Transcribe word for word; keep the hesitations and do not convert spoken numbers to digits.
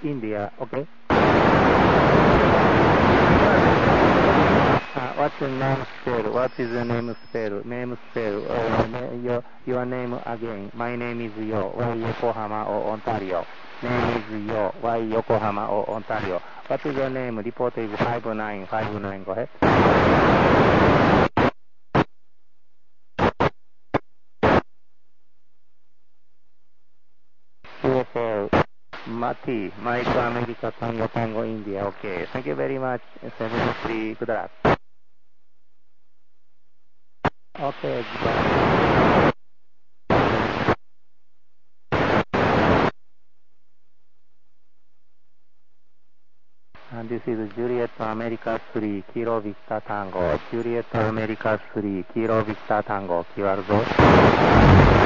India, okay? Uh, what's your name spell? What is your name spell? Name spell. Uh, na- your, your name again. My name is Yo. Why Yokohama or Ontario? Name is Yo. Why Yokohama or Ontario? What is your name? Report is five nine five nine. Go ahead. U S L. Mati. Mike America Tango Tango India. Okay. Thank you very much. seven three. Good luck. Okay. Goodbye. And this is Juliet America three, Kilo Vista Tango. Juliet America three, Kilo Vista Tango. Q R